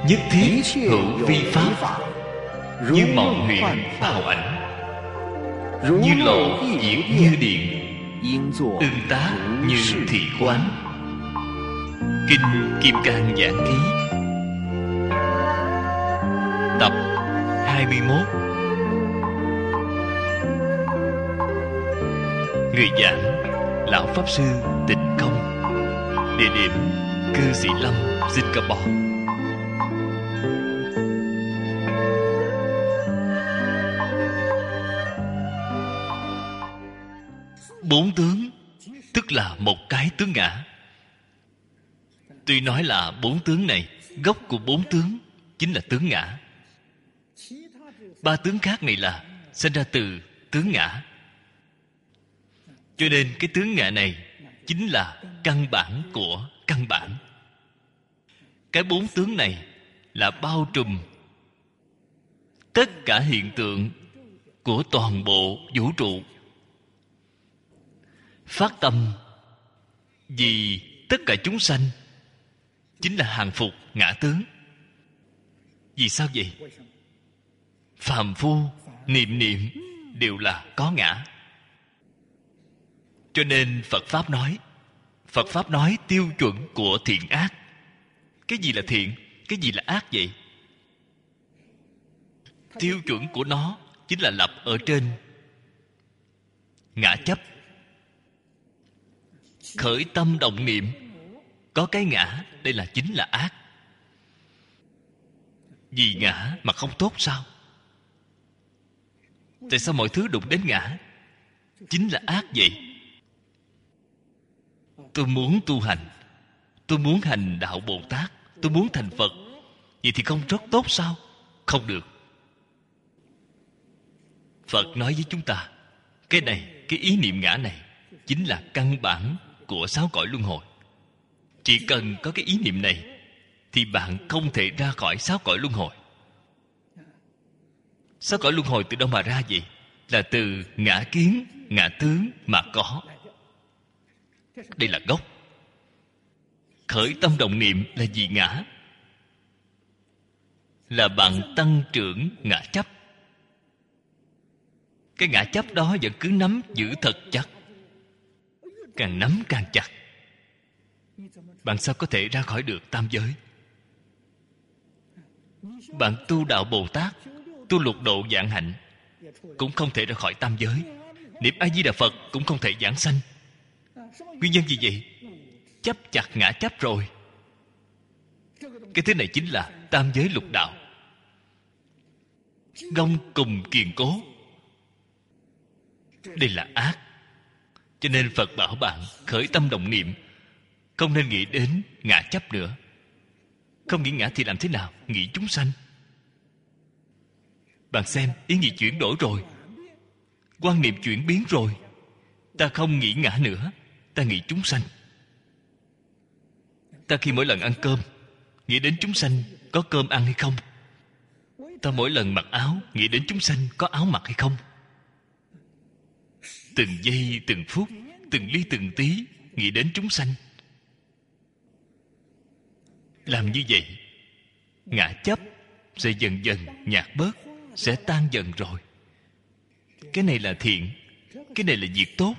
nhất thiết hữu vi pháp, như mộng huyễn ảo ảnh, như lộ diệu như điện, ưng tác như thị quán. Kinh Kim Cang Giảng Ký, tập 21. Người giảng Lão Pháp Sư Tịnh Không, địa điểm Cư Sĩ Lâm, Singapore. Bốn tướng tức là một cái tướng ngã. Tuy nói là bốn tướng này, gốc của bốn tướng chính là tướng ngã. Ba tướng khác này là sinh ra từ tướng ngã. Cho nên cái tướng ngã này chính là căn bản của căn bản. Cái bốn tướng này là bao trùm tất cả hiện tượng của toàn bộ vũ trụ. Phát tâm vì tất cả chúng sanh chính là hàng phục ngã tướng. Vì sao vậy? Phàm phu niệm niệm đều là có ngã. Cho nên Phật Pháp nói tiêu chuẩn của thiện ác. Cái gì là thiện? Cái gì là ác vậy? Tiêu chuẩn của nó chính là lập ở trên ngã chấp. Khởi tâm động niệm có cái ngã, đây là chính là ác. Vì ngã mà không tốt sao? Tại sao mọi thứ đụng đến ngã chính là ác vậy? Tôi muốn tu hành, tôi muốn hành đạo Bồ Tát, tôi muốn thành Phật, vậy thì không rất tốt sao? Không được. Phật nói với chúng ta, cái này, cái ý niệm ngã này chính là căn bản của sáu cõi luân hồi. Chỉ cần có cái ý niệm này thì bạn không thể ra khỏi sáu cõi luân hồi. Sáu cõi luân hồi từ đâu mà ra vậy? Là từ ngã kiến, ngã tướng mà có. Đây là gốc. Khởi tâm động niệm là gì ngã? Là bạn tăng trưởng ngã chấp. Cái ngã chấp đó vẫn cứ nắm giữ thật chặt. Càng nắm càng chặt. Bạn sao có thể ra khỏi được tam giới? Bạn tu đạo Bồ Tát, tu lục độ vạn hạnh, cũng không thể ra khỏi tam giới. Niệm A Di Đà Phật cũng không thể giảng sanh. Nguyên nhân gì vậy? Chấp chặt ngã chấp rồi. Cái thứ này chính là tam giới lục đạo, gông cùng kiền cố. Đây là ác. Cho nên Phật bảo bạn khởi tâm động niệm không nên nghĩ đến ngã chấp nữa. Không nghĩ ngã thì làm thế nào? Nghĩ chúng sanh. Bạn xem, ý nghĩ chuyển đổi rồi, quan niệm chuyển biến rồi. Ta không nghĩ ngã nữa, ta nghĩ chúng sanh. Ta khi mỗi lần ăn cơm nghĩ đến chúng sanh có cơm ăn hay không. Ta mỗi lần mặc áo nghĩ đến chúng sanh có áo mặc hay không. Từng giây từng phút, từng ly từng tí nghĩ đến chúng sanh. Làm như vậy, ngã chấp sẽ dần dần nhạt bớt, sẽ tan dần rồi. Cái này là thiện, cái này là việc tốt.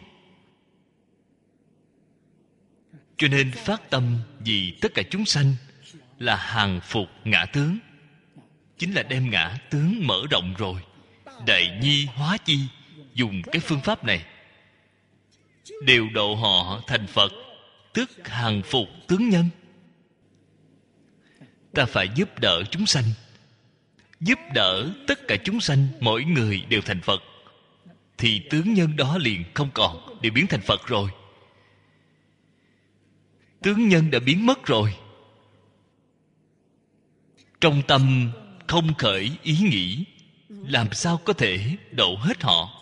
Cho nên phát tâm vì tất cả chúng sanh là hàng phục ngã tướng. Chính là đem ngã tướng mở rộng rồi. Đại nhi hóa chi, dùng cái phương pháp này đều độ họ thành Phật, tức hàng phục tướng nhân. Ta phải giúp đỡ chúng sanh, giúp đỡ tất cả chúng sanh, mỗi người đều thành Phật, thì tướng nhân đó liền không còn, đều biến thành Phật rồi. Tướng nhân đã biến mất rồi. Trong tâm không khởi ý nghĩ, làm sao có thể độ hết họ?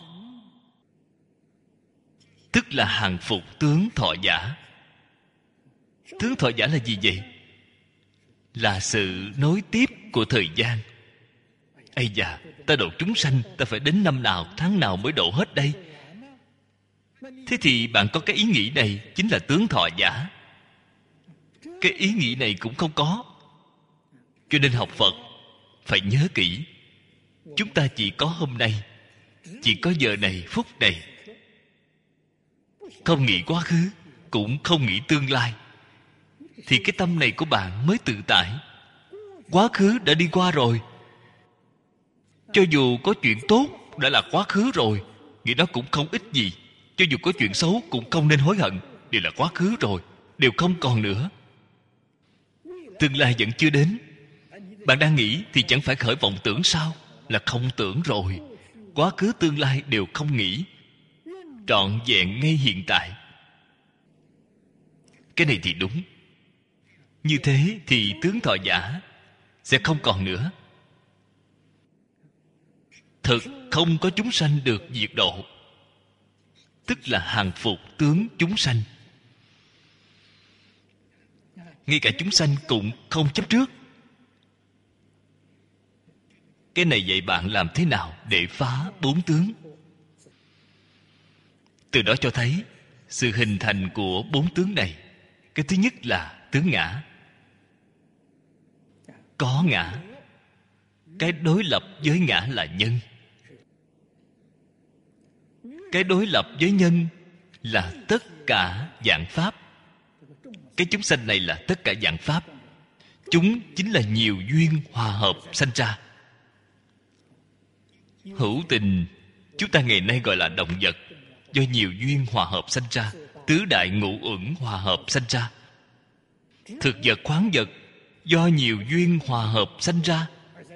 Tức là hàng phục tướng thọ giả. Tướng thọ giả là gì vậy? Là sự nối tiếp của thời gian. Ây da, ta độ chúng sanh, ta phải đến năm nào, tháng nào mới độ hết đây? Thế thì bạn có cái ý nghĩ này chính là tướng thọ giả. Cái ý nghĩ này cũng không có. Cho nên học Phật phải nhớ kỹ. Chúng ta chỉ có hôm nay, chỉ có giờ này, phút này. Không nghĩ quá khứ, cũng không nghĩ tương lai, thì cái tâm này của bạn mới tự tại. Quá khứ đã đi qua rồi. Cho dù có chuyện tốt đã là quá khứ rồi, nghĩ nó cũng không ích gì. Cho dù có chuyện xấu cũng không nên hối hận. Đều là quá khứ rồi, đều không còn nữa. Tương lai vẫn chưa đến. Bạn đang nghĩ thì chẳng phải khởi vọng tưởng sao? Là không tưởng rồi. Quá khứ tương lai đều không nghĩ, trọn vẹn ngay hiện tại. Cái này thì đúng. Như thế thì tướng thọ giả sẽ không còn nữa. Thực không có chúng sanh được diệt độ, tức là hàng phục tướng chúng sanh. Ngay cả chúng sanh cũng không chấp trước. Cái này dạy bạn làm thế nào để phá bốn tướng. Từ đó cho thấy sự hình thành của bốn tướng này. Cái thứ nhất là tướng ngã. Có ngã. Cái đối lập với ngã là nhân. Cái đối lập với nhân là tất cả vạn pháp. Cái chúng sanh này là tất cả vạn pháp. Chúng chính là nhiều duyên hòa hợp sanh ra. Hữu tình chúng ta ngày nay gọi là động vật, do nhiều duyên hòa hợp sanh ra. Tứ đại ngũ uẩn hòa hợp sanh ra. Thực vật khoáng vật do nhiều duyên hòa hợp sanh ra.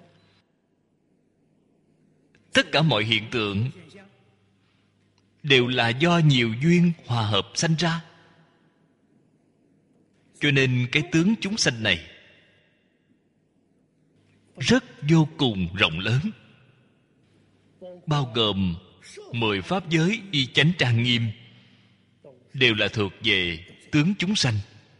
Tất cả mọi hiện tượng đều là do nhiều duyên hòa hợp sanh ra. Cho nên cái tướng chúng sanh này rất vô cùng rộng lớn, bao gồm 10 pháp giới y chánh trang nghiêm, đều là thuộc về tướng chúng sanh.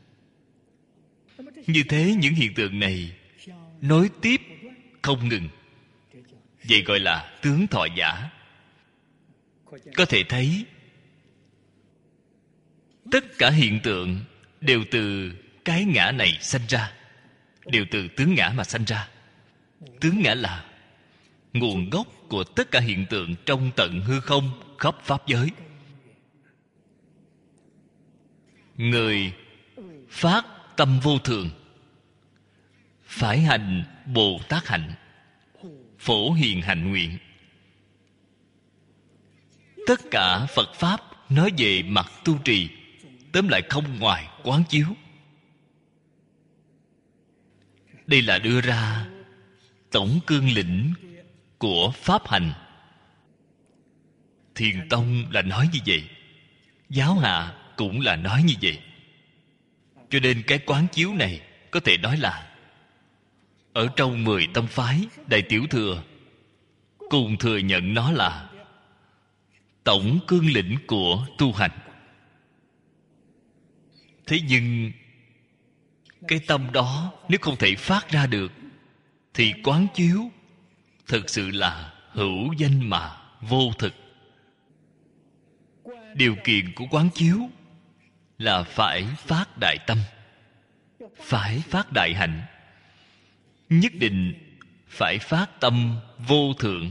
Như thế những hiện tượng này nối tiếp không ngừng, vậy gọi là tướng thọ giả. Có thể thấy tất cả hiện tượng đều từ cái ngã này sanh ra, đều từ tướng ngã mà sanh ra. Tướng ngã là nguồn gốc của tất cả hiện tượng trong tận hư không khắp pháp giới. Người phát tâm vô thường phải hành Bồ Tát hạnh, phổ hiền hạnh nguyện. Tất cả Phật Pháp nói về mặt tu trì, tóm lại không ngoài quán chiếu. Đây là đưa ra tổng cương lĩnh của Pháp hành. Thiền Tông là nói như vậy, Giáo Hạ cũng là nói như vậy. Cho nên cái quán chiếu này có thể nói là ở trong 10 tông phái Đại Tiểu Thừa cùng thừa nhận nó là tổng cương lĩnh của tu hành. Thế nhưng cái tâm đó nếu không thể phát ra được thì quán chiếu thực sự là hữu danh mà vô thực. Điều kiện của quán chiếu là phải phát đại tâm, phải phát đại hạnh, nhất định phải phát tâm vô thượng.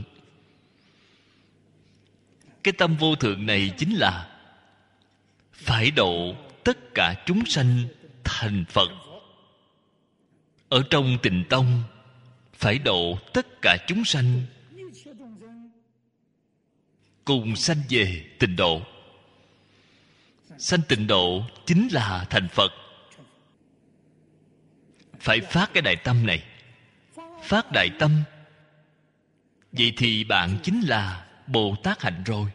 Cái tâm vô thượng này chính là phải độ tất cả chúng sanh thành Phật. Ở trong Tịnh Tông phải độ tất cả chúng sanh cùng sanh về tịnh độ. Sanh tịnh độ chính là thành Phật. Phải phát cái đại tâm này. Phát đại tâm, vậy thì bạn chính là Bồ Tát hạnh rồi.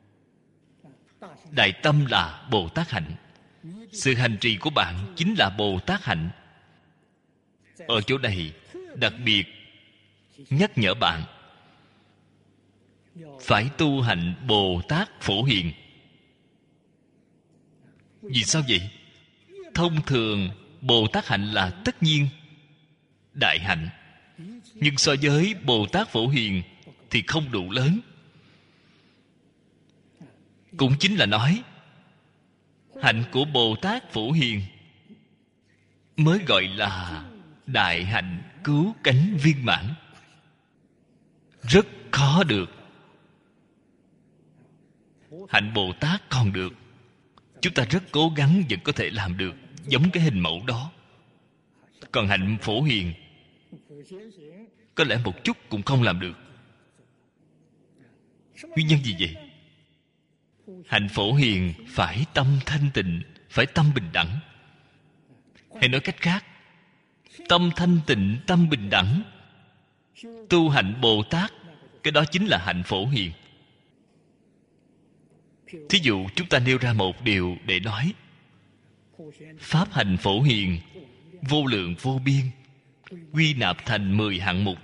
Đại tâm là Bồ Tát hạnh. Sự hành trì của bạn chính là Bồ Tát hạnh. Ở chỗ này đặc biệt nhắc nhở bạn phải tu hành Bồ Tát Phổ Hiền. Vì sao vậy? Thông thường Bồ Tát hạnh là tất nhiên đại hạnh, nhưng so với Bồ Tát Phổ Hiền thì không đủ lớn. Cũng chính là nói hạnh của Bồ Tát Phổ Hiền mới gọi là đại hạnh cứu cánh viên mãn. Rất khó được. Hạnh Bồ Tát còn được. Chúng ta rất cố gắng vẫn có thể làm được giống cái hình mẫu đó. Còn hạnh Phổ Hiền có lẽ một chút cũng không làm được. Nguyên nhân gì vậy? Hạnh Phổ Hiền phải tâm thanh tịnh, phải tâm bình đẳng. Hay nói cách khác, tâm thanh tịnh, tâm bình đẳng, tu hạnh Bồ Tát, cái đó chính là hạnh Phổ Hiền. Thí dụ chúng ta nêu ra một điều để nói: pháp hạnh Phổ Hiền vô lượng vô biên, quy nạp thành 10 hạng mục.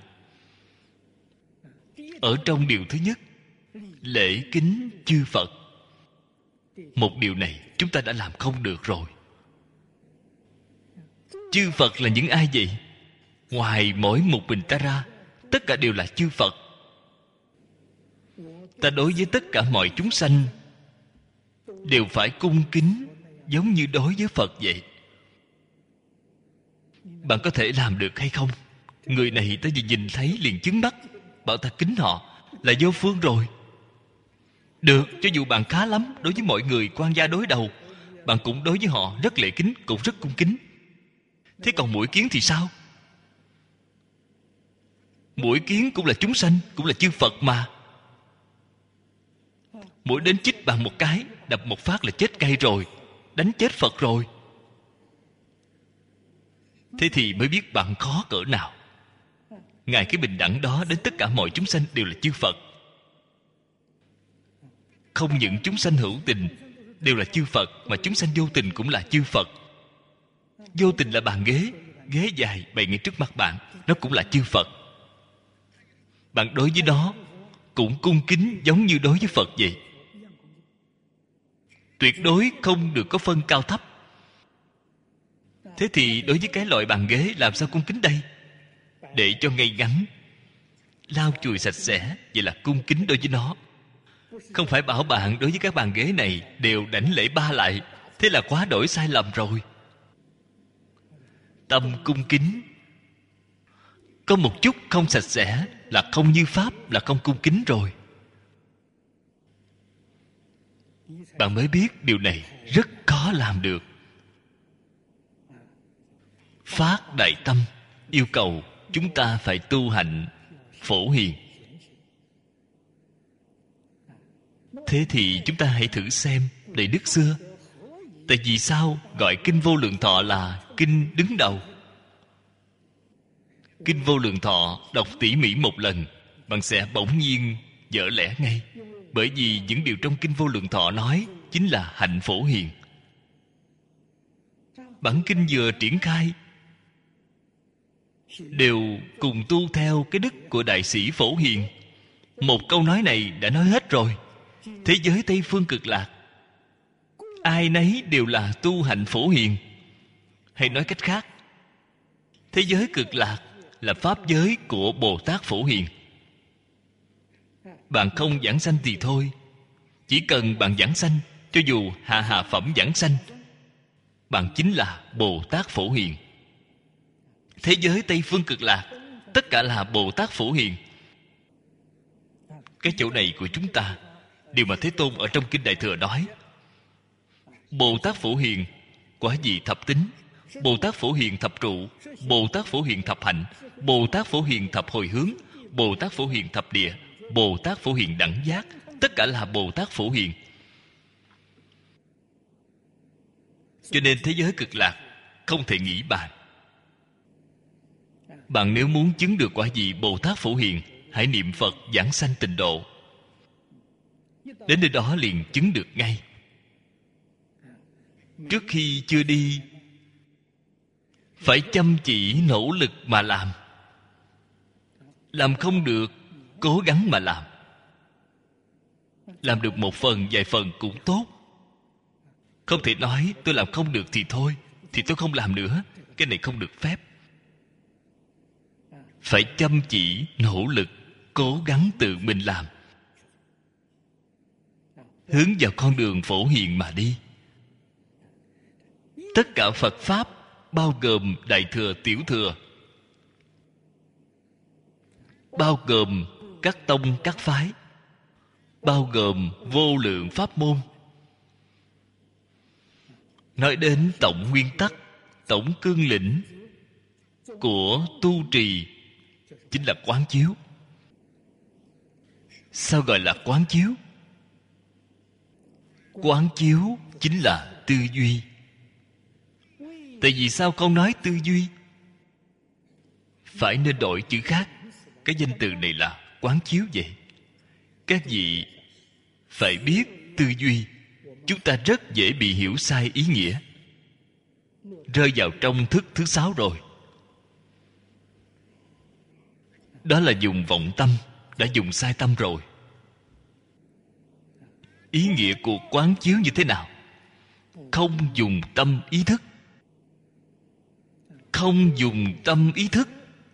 Ở trong điều thứ nhất, lễ kính chư Phật, một điều này chúng ta đã làm không được rồi. Chư Phật là những ai vậy? Ngoài mỗi một mình ta ra, tất cả đều là chư Phật. Ta đối với tất cả mọi chúng sanh đều phải cung kính giống như đối với Phật vậy. Bạn có thể làm được hay không? Người này ta vừa nhìn thấy liền chướng mắt, bảo ta kính họ là vô phương rồi. Được, cho dù bạn khá lắm đối với mọi người quan gia đối đầu, bạn cũng đối với họ rất lễ kính, cũng rất cung kính. Thế còn muỗi kiến thì sao? Muỗi kiến cũng là chúng sanh, cũng là chư Phật mà. Muỗi đến chích bạn một cái, đập một phát là chết cay rồi, đánh chết Phật rồi. Thế thì mới biết bạn khó cỡ nào. Ngài cái bình đẳng đó đến tất cả mọi chúng sanh đều là chư Phật. Không những chúng sanh hữu tình đều là chư Phật, mà chúng sanh vô tình cũng là chư Phật. Vô tình là bàn ghế, ghế dài bày ngay trước mặt bạn, nó cũng là chư Phật. Bạn đối với nó cũng cung kính giống như đối với Phật vậy. Tuyệt đối không được có phân cao thấp. Thế thì đối với cái loại bàn ghế làm sao cung kính đây? Để cho ngay ngắn, lau chùi sạch sẽ, vậy là cung kính đối với nó. Không phải bảo bạn đối với các bàn ghế này đều đảnh lễ ba lại, thế là quá đổi sai lầm rồi. Tâm cung kính có một chút không sạch sẽ là không như pháp, là không cung kính rồi. Bạn mới biết điều này rất khó làm được. Phát đại tâm yêu cầu chúng ta phải tu hạnh Phổ Hiền. Thế thì chúng ta hãy thử xem đời Đức xưa. Tại vì sao gọi Kinh Vô Lượng Thọ là kinh đứng đầu? Kinh Vô Lượng Thọ đọc tỉ mỉ một lần, bạn sẽ bỗng nhiên vỡ lẽ ngay. Bởi vì những điều trong Kinh Vô Lượng Thọ nói chính là hạnh Phổ Hiền. Bản kinh vừa triển khai đều cùng tu theo cái đức của đại sĩ Phổ Hiền. Một câu nói này đã nói hết rồi. Thế giới Tây Phương Cực Lạc, ai nấy đều là tu hạnh Phổ Hiền. Hay nói cách khác, thế giới Cực Lạc là pháp giới của Bồ Tát Phổ Hiền. Bạn không giảng sanh thì thôi, chỉ cần bạn giảng sanh, cho dù hạ phẩm giảng sanh, bạn chính là Bồ Tát Phổ Hiền. Thế giới Tây Phương Cực Lạc tất cả là Bồ Tát Phổ Hiền. Cái chỗ này của chúng ta, điều mà Thế Tôn ở trong Kinh Đại Thừa nói, Bồ Tát Phổ Hiền quả vị thập tính, Bồ Tát Phổ Hiền thập trụ, Bồ Tát Phổ Hiền thập hạnh, Bồ Tát Phổ Hiền thập hồi hướng, Bồ Tát Phổ Hiền thập địa, Bồ Tát Phổ Hiền đẳng giác, tất cả là Bồ Tát Phổ Hiền. Cho nên thế giới Cực Lạc không thể nghĩ bàn. Bạn nếu muốn chứng được quả vị Bồ Tát Phổ Hiền, hãy niệm Phật giảng sanh tịnh độ. Đến nơi đó liền chứng được ngay. Trước khi chưa đi, phải chăm chỉ nỗ lực mà làm. Làm không được, cố gắng mà làm. Làm được một phần, vài phần cũng tốt. Không thể nói tôi làm không được thì thôi, thì tôi không làm nữa. Cái này không được phép. Phải chăm chỉ, nỗ lực, cố gắng tự mình làm. Hướng vào con đường Phổ Hiền mà đi. Tất cả Phật Pháp, bao gồm Đại Thừa, Tiểu Thừa, bao gồm các tông các phái, bao gồm vô lượng pháp môn. Nói đến tổng nguyên tắc, tổng cương lĩnh của tu trì chính là quán chiếu. Sao gọi là quán chiếu? Quán chiếu chính là tư duy. Tại vì sao không nói tư duy? Phải nên đổi chữ khác. Cái danh từ này là quán chiếu vậy. Các vị phải biết tư duy, chúng ta rất dễ bị hiểu sai ý nghĩa, rơi vào trong thức thứ 6 rồi. Đó là dùng vọng tâm, đã dùng sai tâm rồi. Ý nghĩa của quán chiếu như thế nào? Không dùng tâm ý thức. Không dùng tâm ý thức.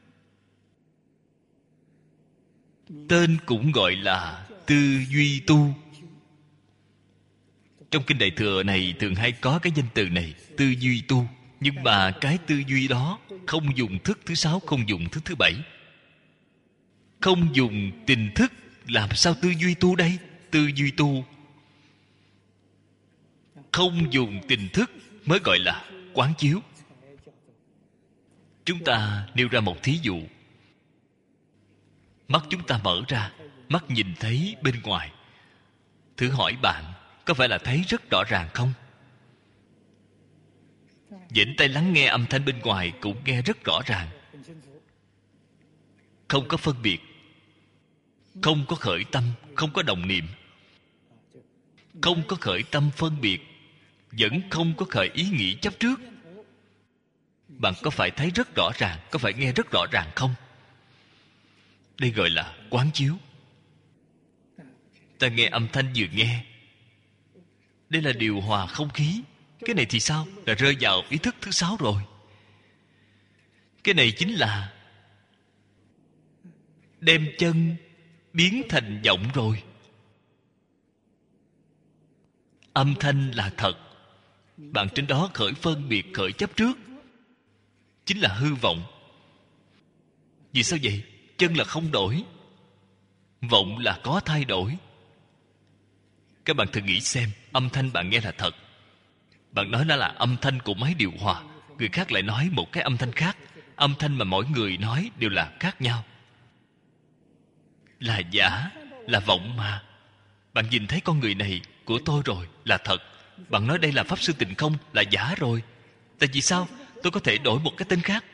Tên cũng gọi là tư duy tu. Trong kinh Đại Thừa này thường hay có cái danh từ này, tư duy tu. Nhưng mà cái tư duy đó không dùng thức thứ 6, không dùng thức thứ 7. Không dùng tình thức, làm sao tư duy tu đây? Tư duy tu không dùng tình thức mới gọi là quán chiếu. Chúng ta nêu ra một thí dụ. Mắt chúng ta mở ra, mắt nhìn thấy bên ngoài. Thử hỏi bạn, có phải là thấy rất rõ ràng không? Dĩnh tai lắng nghe âm thanh bên ngoài cũng nghe rất rõ ràng. Không có phân biệt, không có khởi tâm, không có động niệm, không có khởi tâm phân biệt, vẫn không có khởi ý nghĩ chấp trước. Bạn có phải thấy rất rõ ràng, có phải nghe rất rõ ràng không? Đây gọi là quán chiếu. Ta nghe âm thanh vừa nghe, đây là điều hòa không khí. Cái này thì sao? Là rơi vào ý thức thứ 6 rồi. Cái này chính là đem chân biến thành vọng rồi. Âm thanh là thật, bạn trên đó khởi phân biệt, khởi chấp trước, chính là hư vọng. Vì sao vậy? Chân là không đổi, vọng là có thay đổi. Các bạn thử nghĩ xem, âm thanh bạn nghe là thật, bạn nói đó là âm thanh của máy điều hòa, người khác lại nói một cái âm thanh khác. Âm thanh mà mỗi người nói đều là khác nhau, là giả, là vọng mà. Bạn nhìn thấy con người này của tôi rồi, là thật. Bạn nói đây là Pháp Sư Tịnh Không, là giả rồi. Tại vì sao? Tôi có thể đổi một cái tên khác.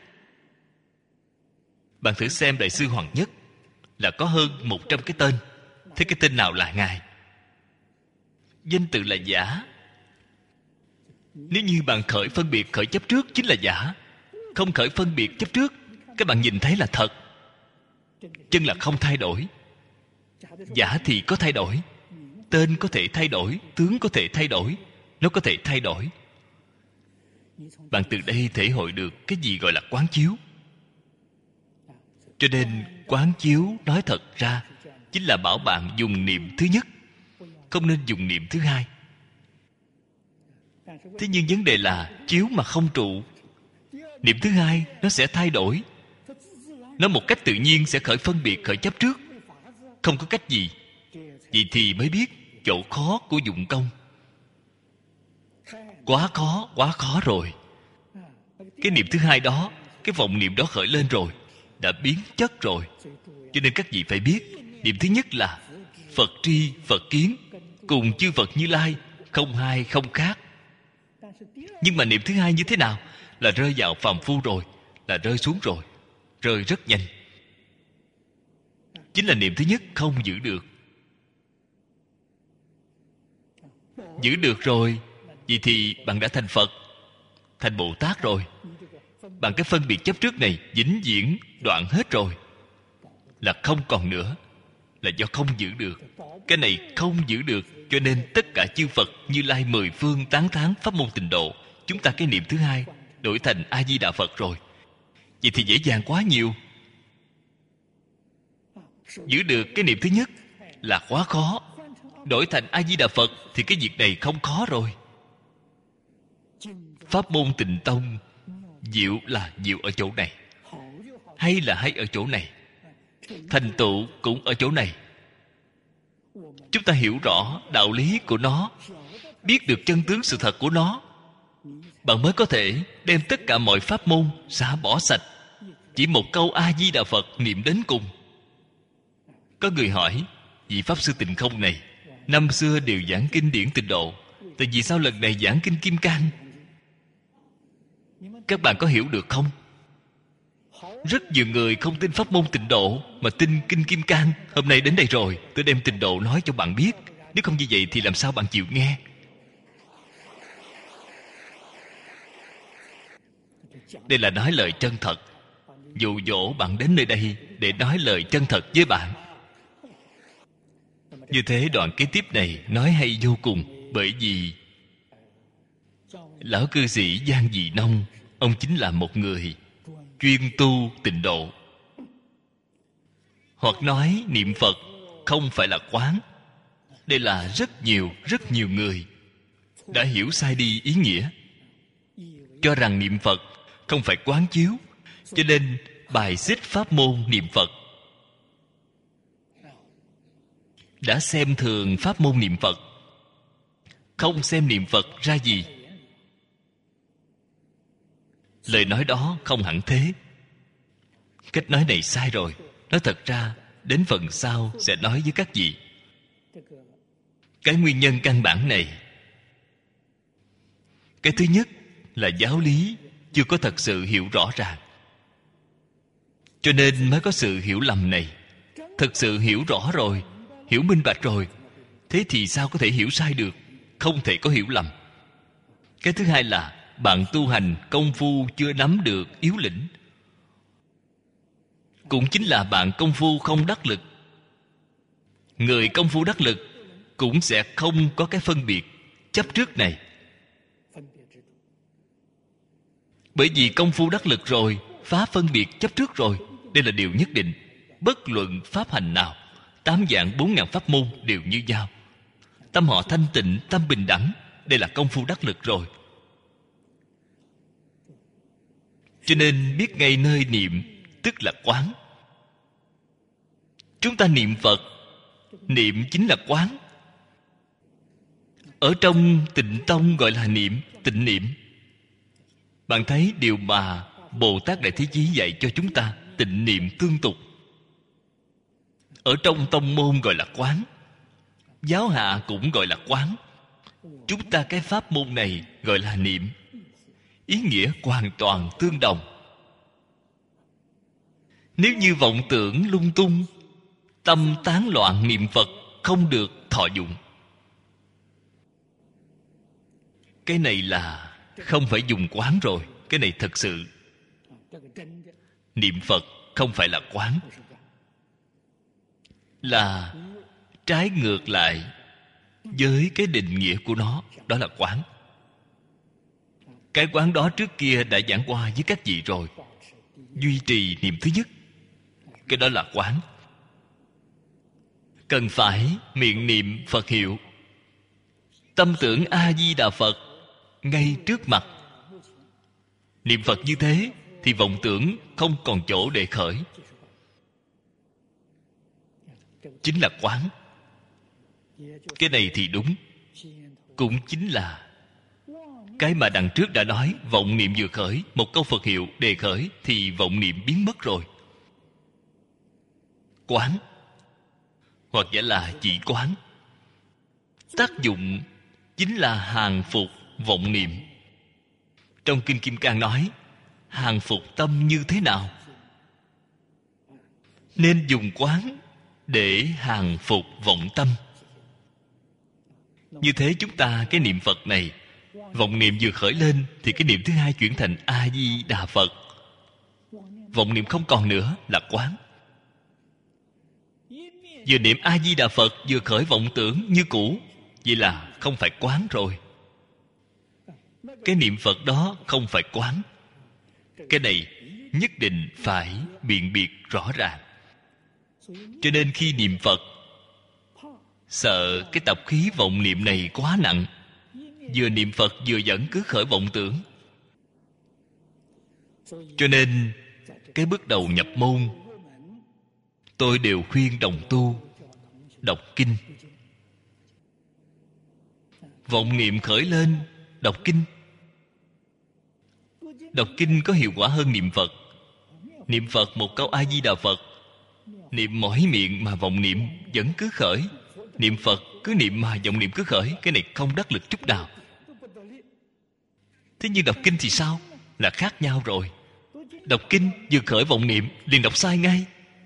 Bạn thử xem Đại sư Hoàng Nhất là có hơn 100 cái tên. Thế cái tên nào là Ngài? Danh tự là giả. Nếu như bạn khởi phân biệt, khởi chấp trước chính là giả. Không khởi phân biệt chấp trước, các bạn nhìn thấy là thật. Chân là không thay đổi, giả thì có thay đổi. Tên có thể thay đổi, tướng có thể thay đổi, nó có thể thay đổi. Bạn từ đây thể hội được cái gì gọi là quán chiếu. Cho nên quán chiếu nói thật ra chính là bảo bạn dùng niệm thứ nhất, không nên dùng niệm thứ hai. Thế nhưng vấn đề là chiếu mà không trụ, niệm thứ hai nó sẽ thay đổi. Nó một cách tự nhiên sẽ khởi phân biệt, khởi chấp trước, không có cách gì. Vậy thì mới biết chỗ khó của dụng công. Quá khó rồi. Cái niệm thứ hai đó, cái vọng niệm đó khởi lên rồi, đã biến chất rồi. Cho nên các vị phải biết, niệm thứ nhất là Phật tri, Phật kiến, cùng chư Phật Như Lai, không hai không khác. Nhưng mà niệm thứ hai như thế nào? Là rơi vào phàm phu rồi, là rơi xuống rồi, rơi rất nhanh. Chính là niệm thứ nhất không giữ được. Giữ được rồi, vậy thì bạn đã thành Phật, thành Bồ Tát rồi. Bạn cái phân biệt chấp trước này vĩnh viễn đoạn hết rồi, là không còn nữa, là do không giữ được. Cái này không giữ được, cho nên tất cả chư Phật Như Lai mười phương tán thán pháp môn Tịnh Độ. Chúng ta cái niệm thứ hai đổi thành A Di Đà Phật rồi. Vậy thì dễ dàng quá nhiều. Giữ được cái niệm thứ nhất là quá khó, đổi thành A Di Đà Phật thì cái việc này không khó rồi. Pháp môn Tịnh Tông diệu là diệu ở chỗ này, hay là hay ở chỗ này. thành tựu cũng ở chỗ này. Chúng ta hiểu rõ đạo lý của nó, biết được chân tướng sự thật của nó, bạn mới có thể đem tất cả mọi pháp môn xả bỏ sạch, chỉ một câu A Di Đà Phật niệm đến cùng. Có người hỏi, vị Pháp Sư Tịnh Không này, năm xưa đều giảng kinh điển Tịnh Độ, tại vì sao lần này giảng kinh Kim Cang? Các bạn có hiểu được không? Rất nhiều người không tin pháp môn Tịnh Độ mà tin kinh Kim Cang. Hôm nay đến đây rồi, tôi đem Tịnh Độ nói cho bạn biết. Nếu không như vậy thì làm sao bạn chịu nghe? Đây là nói lời chân thật, dụ dỗ bạn đến nơi đây để nói lời chân thật với bạn. Như thế đoạn kế tiếp này nói hay vô cùng. Bởi vì lão cư sĩ Giang Dị Nông, ông chính là một người chuyên tu tịnh độ. Hoặc nói niệm Phật không phải là quán. Đây là rất nhiều người đã hiểu sai đi ý nghĩa, cho rằng niệm Phật không phải quán chiếu, cho nên bài xích pháp môn niệm Phật, đã xem thường pháp môn niệm Phật, không xem niệm Phật ra gì. Lời nói đó không hẳn thế. Cách nói này sai rồi. Nói thật ra, đến phần sau sẽ nói với các vị cái nguyên nhân căn bản này. Cái thứ nhất là giáo lý chưa có thật sự hiểu rõ ràng, cho nên mới có sự hiểu lầm này. Thật sự hiểu rõ rồi, hiểu minh bạch rồi, thế thì sao có thể hiểu sai được? Không thể có hiểu lầm. Cái thứ hai là bạn tu hành công phu chưa nắm được yếu lĩnh, cũng chính là bạn công phu không đắc lực. Người công phu đắc lực cũng sẽ không có cái phân biệt chấp trước này. Bởi vì công phu đắc lực rồi, phá phân biệt chấp trước rồi. Đây là điều nhất định. Bất luận pháp hành nào, 8 vạn 4 ngàn pháp môn đều như nhau. Tâm họ thanh tịnh, tâm bình đẳng, đây là công phu đắc lực rồi. Cho nên biết ngay nơi niệm tức là quán. Chúng ta niệm Phật, niệm chính là quán. Ở trong Tịnh Tông gọi là niệm, tịnh niệm. Bạn thấy điều mà Bồ Tát Đại Thế Chí dạy cho chúng ta, tịnh niệm tương tục. Ở trong tông môn gọi là quán, giáo hạ cũng gọi là quán. Chúng ta cái pháp môn này gọi là niệm. Ý nghĩa hoàn toàn tương đồng. Nếu như vọng tưởng lung tung, tâm tán loạn niệm Phật không được thọ dụng. Cái này là không phải dùng quán rồi. Cái này thật sự niệm Phật không phải là quán, là trái ngược lại với cái định nghĩa của nó. Đó là quán. Cái quán đó trước kia đã giảng qua với các vị rồi. Duy trì niệm thứ nhất, cái đó là quán. Cần phải miệng niệm Phật hiệu, tâm tưởng A Di Đà Phật ngay trước mặt. Niệm Phật như thế thì vọng tưởng không còn chỗ để khởi, chính là quán. Cái này thì đúng, cũng chính là cái mà đằng trước đã nói. Vọng niệm vừa khởi, một câu Phật hiệu đề khởi thì vọng niệm biến mất rồi. Quán, hoặc giả là chỉ quán. Tác dụng chính là hàng phục vọng niệm. Trong Kinh Kim Cang nói, hàng phục tâm như thế nào? Nên dùng quán để hàng phục vọng tâm. Như thế chúng ta cái niệm Phật này, vọng niệm vừa khởi lên thì cái niệm thứ hai chuyển thành A Di Đà Phật. Vọng niệm không còn nữa là quán. Vừa niệm A Di Đà Phật vừa khởi vọng tưởng như cũ, vậy là không phải quán rồi. Cái niệm Phật đó không phải quán. Cái này nhất định phải biện biệt rõ ràng. Cho nên khi niệm Phật, sợ cái tập khí vọng niệm này quá nặng, vừa niệm Phật vừa vẫn cứ khởi vọng tưởng. Cho nên cái bước đầu nhập môn, tôi đều khuyên đồng tu đọc kinh. Vọng niệm khởi lên, đọc kinh. Đọc kinh có hiệu quả hơn niệm Phật. Niệm Phật một câu A Di Đà Phật, niệm mỏi miệng mà vọng niệm vẫn cứ khởi. Niệm Phật cứ niệm mà vọng niệm cứ khởi. Cái này không đắc lực chút nào. Thế nhưng đọc kinh thì sao? Là khác nhau rồi. Đọc kinh vừa khởi vọng niệm liền đọc sai ngay.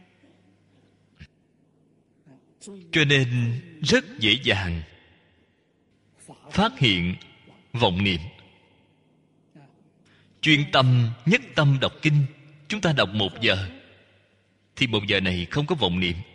Cho nên rất dễ dàng phát hiện vọng niệm. Chuyên tâm, nhất tâm đọc kinh. Chúng ta đọc 1 giờ thì 1 giờ này không có vọng niệm.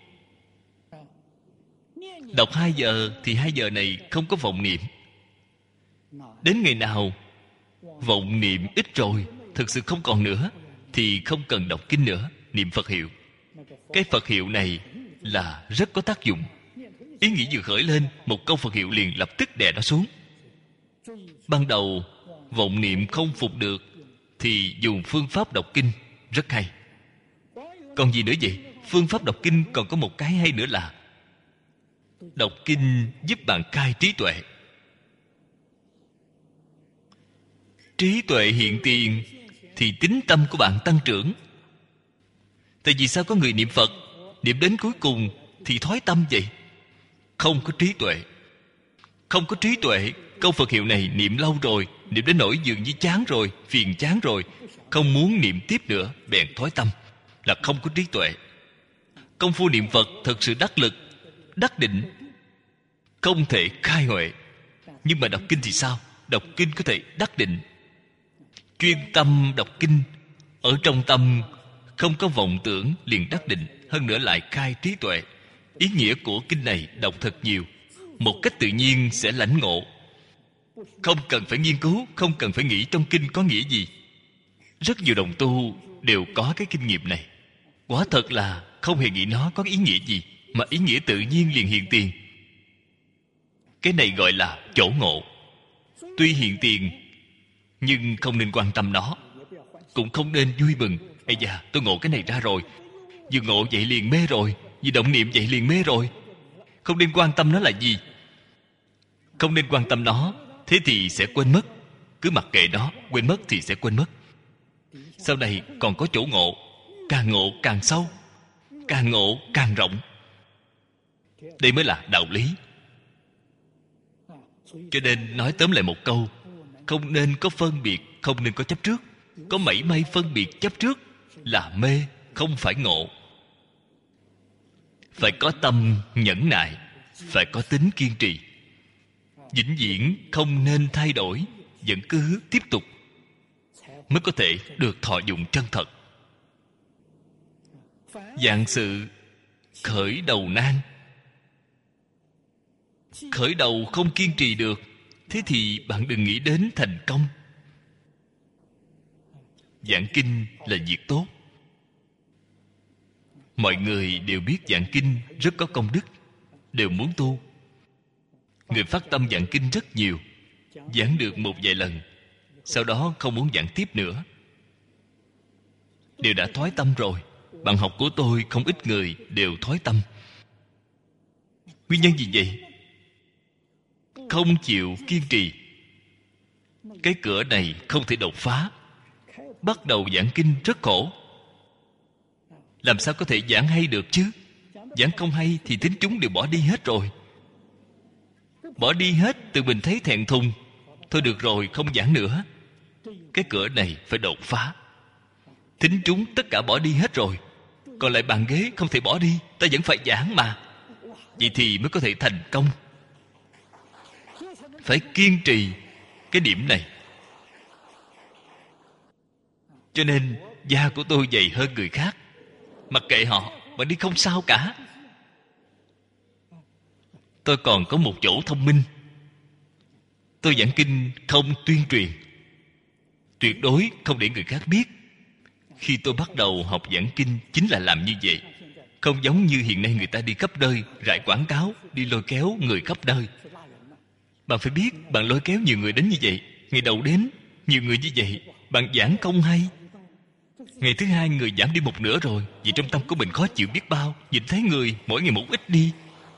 Đọc 2 giờ thì 2 giờ này không có vọng niệm. Đến ngày nào vọng niệm ít rồi, thực sự không còn nữa, thì không cần đọc kinh nữa, niệm Phật hiệu. Cái Phật hiệu này là rất có tác dụng. Ý nghĩ vừa khởi lên, một câu Phật hiệu liền lập tức đè nó xuống. Ban đầu vọng niệm không phục được thì dùng phương pháp đọc kinh rất hay. Còn gì nữa vậy? Phương pháp đọc kinh còn có một cái hay nữa là đọc kinh giúp bạn khai trí tuệ. Trí tuệ hiện tiền thì tín tâm của bạn tăng trưởng. Tại vì sao có người niệm Phật niệm đến cuối cùng thì thói tâm vậy? Không có trí tuệ. Không có trí tuệ, câu Phật hiệu này niệm lâu rồi, niệm đến nỗi dường như chán rồi, phiền chán rồi, không muốn niệm tiếp nữa, bèn thói tâm, là không có trí tuệ. Công phu niệm Phật thật sự đắc lực, đắc định, không thể khai huệ. Nhưng mà đọc kinh thì sao? Đọc kinh có thể đắc định. Chuyên tâm đọc kinh, ở trong tâm không có vọng tưởng liền đắc định, hơn nữa lại khai trí tuệ. Ý nghĩa của kinh này đọc thật nhiều, một cách tự nhiên sẽ lãnh ngộ. Không cần phải nghiên cứu, không cần phải nghĩ trong kinh có nghĩa gì. Rất nhiều đồng tu đều có cái kinh nghiệm này. Quả thật là không hề nghĩ nó có ý nghĩa gì, mà ý nghĩa tự nhiên liền hiện tiền. Cái này gọi là chỗ ngộ. Tuy hiện tiền, nhưng không nên quan tâm nó, cũng không nên vui mừng. Ây da, tôi ngộ cái này ra rồi. Vừa ngộ vậy liền mê rồi, vừa động niệm vậy liền mê rồi. Không nên quan tâm nó là gì. Không nên quan tâm nó, thế thì sẽ quên mất. Cứ mặc kệ nó, quên mất thì sẽ quên mất. Sau này còn có chỗ ngộ càng sâu, càng ngộ càng rộng. Đây mới là đạo lý. Cho nên nói tóm lại một câu, không nên có phân biệt, không nên có chấp trước. Có mảy may phân biệt chấp trước là mê, không phải ngộ. Phải có tâm nhẫn nại, phải có tính kiên trì, vĩnh viễn không nên thay đổi, vẫn cứ tiếp tục, mới có thể được thọ dụng chân thật. Vạn sự khởi đầu nan. Khởi đầu không kiên trì được, thế thì bạn đừng nghĩ đến thành công. Giảng kinh là việc tốt. Mọi người đều biết giảng kinh rất có công đức, đều muốn tu. Người phát tâm giảng kinh rất nhiều, giảng được một vài lần, sau đó không muốn giảng tiếp nữa, đều đã thói tâm rồi. Bạn học của tôi không ít người đều thói tâm. Nguyên nhân gì vậy? Không chịu kiên trì. Cái cửa này không thể đột phá. Bắt đầu giảng kinh rất khổ. Làm sao có thể giảng hay được chứ? Giảng không hay thì tín chúng đều bỏ đi hết rồi. Bỏ đi hết, tự mình thấy thẹn thùng. Thôi được rồi, không giảng nữa. Cái cửa này phải đột phá. Tín chúng tất cả bỏ đi hết rồi, còn lại bàn ghế không thể bỏ đi, ta vẫn phải giảng mà. Vậy thì mới có thể thành công. Phải kiên trì cái điểm này. Cho nên da của tôi dày hơn người khác. Mặc kệ họ, mà đi không sao cả. Tôi còn có một chỗ thông minh. Tôi giảng kinh không tuyên truyền, tuyệt đối không để người khác biết. Khi tôi bắt đầu học giảng kinh chính là làm như vậy. Không giống như hiện nay người ta đi khắp nơi rải quảng cáo, đi lôi kéo người khắp nơi. Bạn phải biết, bạn lôi kéo nhiều người đến như vậy, ngày đầu đến nhiều người như vậy, bạn giảng không hay, Ngày thứ hai người giảm đi một nửa rồi, vì trong tâm của mình khó chịu biết bao. Nhìn thấy người mỗi ngày một ít đi.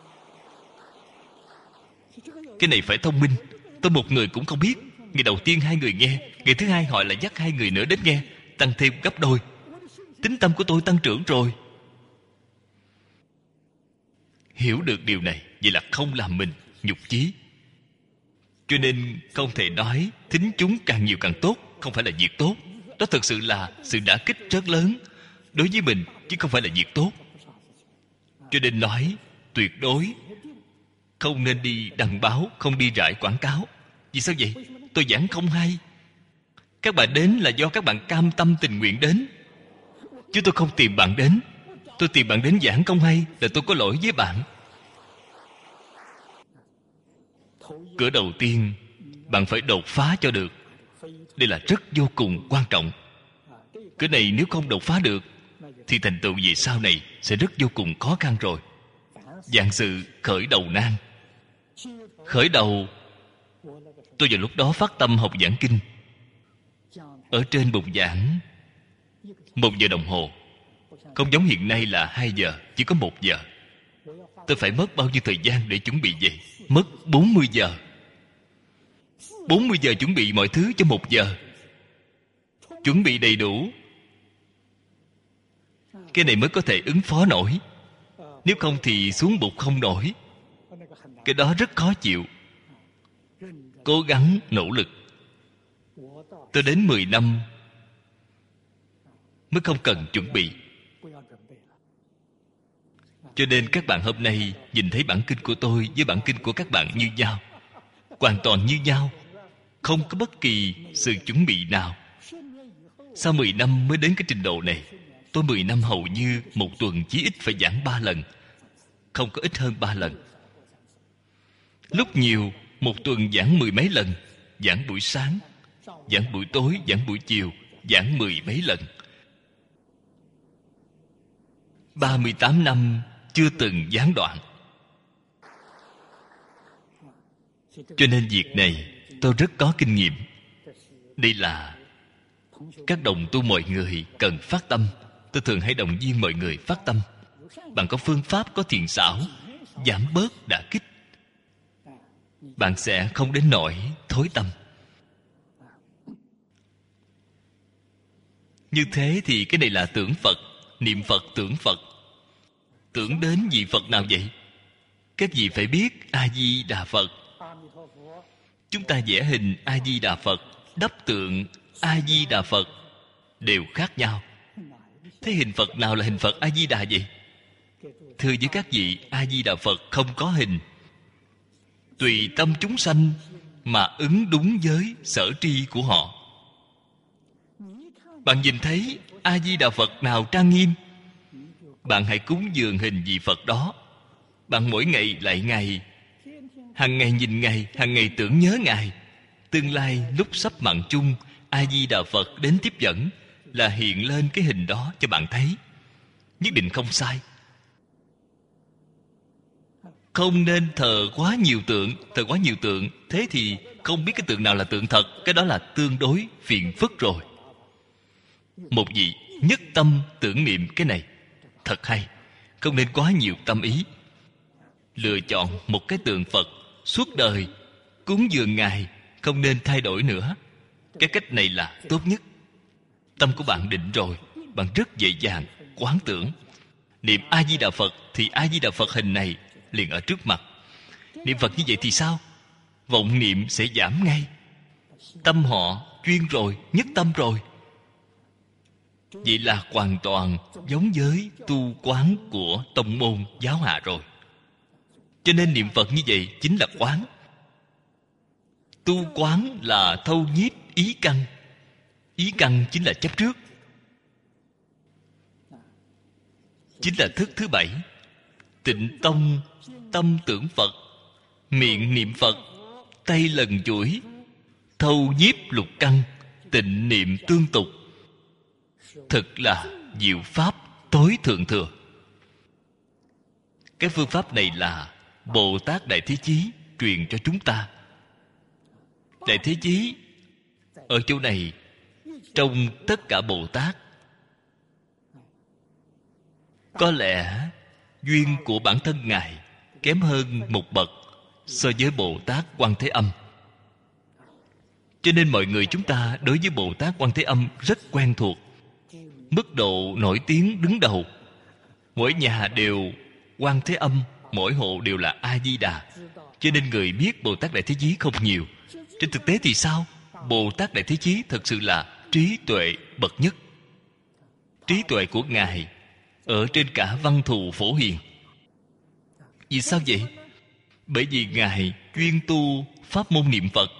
Cái này phải thông minh. Tôi một người cũng không biết. Ngày đầu tiên 2 người nghe, ngày thứ hai họ lại dắt 2 người nữa đến nghe, tăng thêm gấp đôi. Tín tâm của tôi tăng trưởng rồi. Hiểu được điều này, vậy là không làm mình nhục chí. Cho nên không thể nói thính chúng càng nhiều càng tốt. Không phải là việc tốt. Đó thực sự là sự đả kích rất lớn đối với mình, chứ không phải là việc tốt. Cho nên nói tuyệt đối không nên đi đăng báo, không đi rải quảng cáo. Vì sao vậy? Tôi giảng không hay. Các bạn đến là do các bạn cam tâm tình nguyện đến, chứ tôi không tìm bạn đến. Tôi tìm bạn đến giảng không hay là tôi có lỗi với bạn. Cửa đầu tiên bạn phải đột phá cho được. Đây là rất vô cùng quan trọng. Cửa này nếu không đột phá được thì thành tựu về sau này sẽ rất vô cùng khó khăn rồi. Vạn sự khởi đầu nan. Khởi đầu, tôi vào lúc đó phát tâm học giảng kinh. Ở trên bục giảng 1 giờ đồng hồ, không giống hiện nay là 2 giờ, chỉ có 1 giờ. Tôi phải mất bao nhiêu thời gian để chuẩn bị vậy? Mất 40 giờ. 40 giờ chuẩn bị mọi thứ cho 1 giờ. Chuẩn bị đầy đủ, cái này mới có thể ứng phó nổi. Nếu không thì xuống bục không nổi. Cái đó rất khó chịu. Cố gắng nỗ lực. Tôi đến 10 năm mới không cần chuẩn bị. Cho nên các bạn hôm nay nhìn thấy bản kinh của tôi với bản kinh của các bạn như nhau, hoàn toàn như nhau, không có bất kỳ sự chuẩn bị nào. Sau 10 năm mới đến cái trình độ này. Tôi 10 năm hầu như một tuần chí ít phải giảng 3 lần, không có ít hơn 3 lần. Lúc nhiều, một tuần giảng 10 mấy lần. Giảng buổi sáng, giảng buổi tối, giảng buổi chiều, giảng 10 mấy lần. 38 năm chưa từng gián đoạn. Cho nên việc này tôi rất có kinh nghiệm. Đây là các đồng tu mọi người cần phát tâm. Tôi thường hay động viên mọi người phát tâm. Bạn có phương pháp, có thiện xảo, giảm bớt đả kích, bạn sẽ không đến nỗi thối tâm. Như thế thì cái này là tưởng Phật, niệm Phật, tưởng Phật. Tưởng đến vị Phật nào vậy? Các vị phải biết A-di-đà Phật. Chúng ta vẽ hình A-di-đà Phật, đắp tượng A-di-đà Phật đều khác nhau. Thế hình Phật nào là hình Phật A-di-đà vậy? Thưa với các vị, A-di-đà Phật không có hình. Tùy tâm chúng sanh mà ứng đúng với sở tri của họ. Bạn nhìn thấy A-di-đà Phật nào trang nghiêm, bạn hãy cúng dường hình vị Phật đó. Bạn mỗi ngày lạy Ngài, hàng ngày nhìn Ngài, hàng ngày tưởng nhớ Ngài. Tương lai lúc sắp mạng chung, A-di-đà Phật đến tiếp dẫn là hiện lên cái hình đó cho bạn thấy. Nhất định không sai. Không nên thờ quá nhiều tượng. Thờ quá nhiều tượng, thế thì không biết cái tượng nào là tượng thật. Cái đó là tương đối phiền phức rồi. Một vị nhất tâm tưởng niệm cái này thật hay. Không nên quá nhiều tâm ý. Lựa chọn một cái tượng Phật suốt đời, cúng dường Ngài, không nên thay đổi nữa. Cái cách này là tốt nhất. Tâm của bạn định rồi, bạn rất dễ dàng quán tưởng. Niệm A-di-đà Phật thì A-di-đà Phật hình này liền ở trước mặt. Niệm Phật như vậy thì sao? Vọng niệm sẽ giảm ngay. Tâm họ chuyên rồi, nhất tâm rồi. Vậy là hoàn toàn giống với tu quán của tông môn giáo hạ rồi. Cho nên niệm Phật như vậy chính là quán. Tu quán là thâu nhiếp ý căn. Ý căn chính là chấp trước, chính là thức thứ 7. Tịnh tông tâm tưởng Phật, miệng niệm Phật, tay lần chuỗi, thâu nhiếp lục căn, tịnh niệm tương tục. Thực là diệu pháp tối thượng thừa. Cái phương pháp này là Bồ Tát Đại Thế Chí truyền cho chúng ta. Đại Thế Chí ở chỗ này, trong tất cả Bồ Tát Có lẽ duyên của bản thân Ngài kém hơn một bậc so với Bồ Tát Quan Thế Âm. Cho nên mọi người chúng ta đối với Bồ Tát Quan Thế Âm rất quen thuộc. Mức độ nổi tiếng đứng đầu. Mỗi nhà đều Quan Thế Âm, mỗi hộ đều là A Di Đà. Cho nên người biết Bồ Tát Đại Thế Chí không nhiều. Trên thực tế thì sao? Bồ Tát Đại Thế Chí thật sự là trí tuệ bậc nhất. Trí tuệ của Ngài ở trên cả Văn Thù Phổ Hiền. Vì sao vậy? Bởi vì Ngài chuyên tu pháp môn niệm Phật,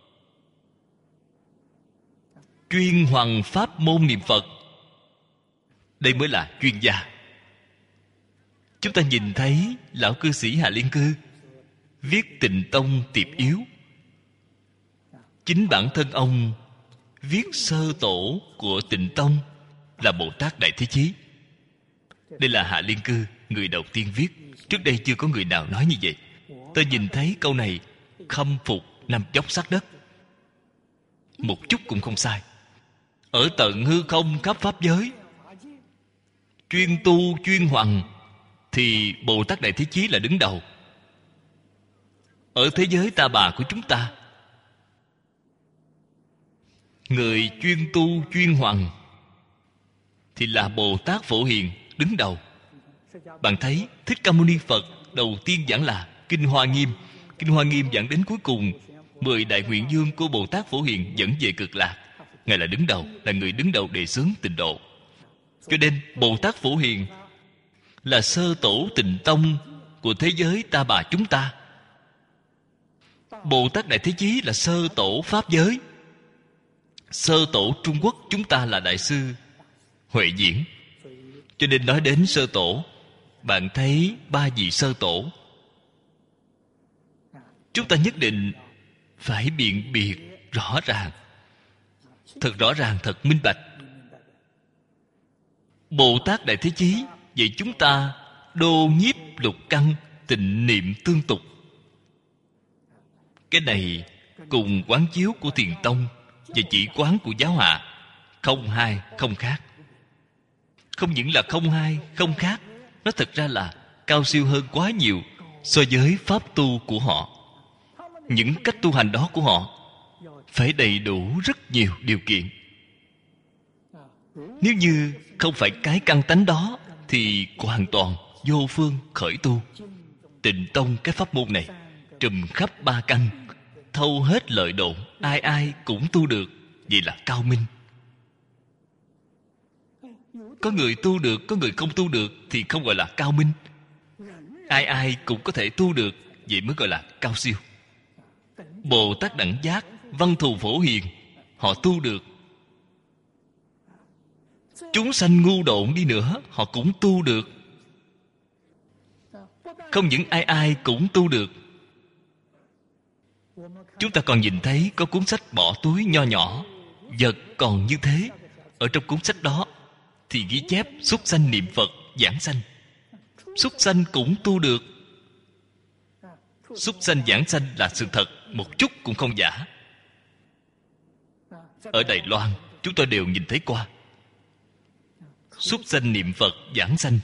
chuyên hoằng pháp môn niệm Phật. Đây mới là chuyên gia. Chúng ta nhìn thấy lão cư sĩ Hà Liên Cư viết Tịnh Tông Tiệp Yếu. Chính bản thân ông viết sơ tổ của Tịnh Tông là Bồ Tát Đại Thế Chí. Đây là Hạ Liên Cư, người đầu tiên viết. Trước đây chưa có người nào nói như vậy. Tôi nhìn thấy câu này khâm phục nằm dốc sát đất. Một chút cũng không sai. Ở tận hư không khắp pháp giới, chuyên tu chuyên hoằng, thì Bồ Tát Đại Thế Chí là đứng đầu. Ở thế giới ta bà của chúng ta, người chuyên tu chuyên hoằng thì là Bồ Tát Phổ Hiền đứng đầu. Bạn thấy Thích Ca Mâu Ni Phật đầu tiên giảng là Kinh Hoa Nghiêm. Kinh Hoa Nghiêm giảng đến cuối cùng 10 đại nguyện dương của Bồ Tát Phổ Hiền dẫn về cực lạc. Ngài là đứng đầu, là người đứng đầu đề xướng tịnh độ. Cho nên Bồ Tát Phổ Hiền là sơ tổ Tịnh Tông của thế giới ta bà chúng ta. Bồ Tát Đại Thế Chí là sơ tổ pháp giới. Sơ tổ Trung Quốc chúng ta là Đại sư Huệ Diễn. Cho nên nói đến sơ tổ, bạn thấy ba vị sơ tổ, chúng ta nhất định phải biện biệt rõ ràng, thật rõ ràng, thật minh bạch. Bồ Tát Đại Thế Chí vậy chúng ta đô nhiếp lục căn, tịnh niệm tương tục. Cái này cùng quán chiếu của Thiền Tông và chỉ quán của giáo hạ không hai không khác. Không những là không hai không khác, nó thật ra là cao siêu hơn quá nhiều so với pháp tu của họ. Những cách tu hành đó của họ phải đầy đủ rất nhiều điều kiện. Nếu như không phải cái căn tánh đó thì hoàn toàn vô phương khởi tu. Tịnh Tông cái pháp môn này trùm khắp ba căn, thâu hết lợi độ, ai ai cũng tu được. Vậy là cao minh. Có người tu được, có người không tu được thì không gọi là cao minh. Ai ai cũng có thể tu được, vậy mới gọi là cao siêu. Bồ Tát Đẳng Giác, Văn Thù Phổ Hiền, họ tu được. Chúng sanh ngu độn đi nữa, họ cũng tu được. Không những ai ai cũng tu được. Chúng ta còn nhìn thấy có cuốn sách bỏ túi nho nhỏ, vật còn như thế. Ở trong cuốn sách đó thì ghi chép súc sanh niệm Phật giảng sanh. Súc sanh cũng tu được. Súc sanh giảng sanh là sự thật, một chút cũng không giả. Ở Đài Loan chúng tôi đều nhìn thấy qua. Súc sanh niệm Phật giảng sanh.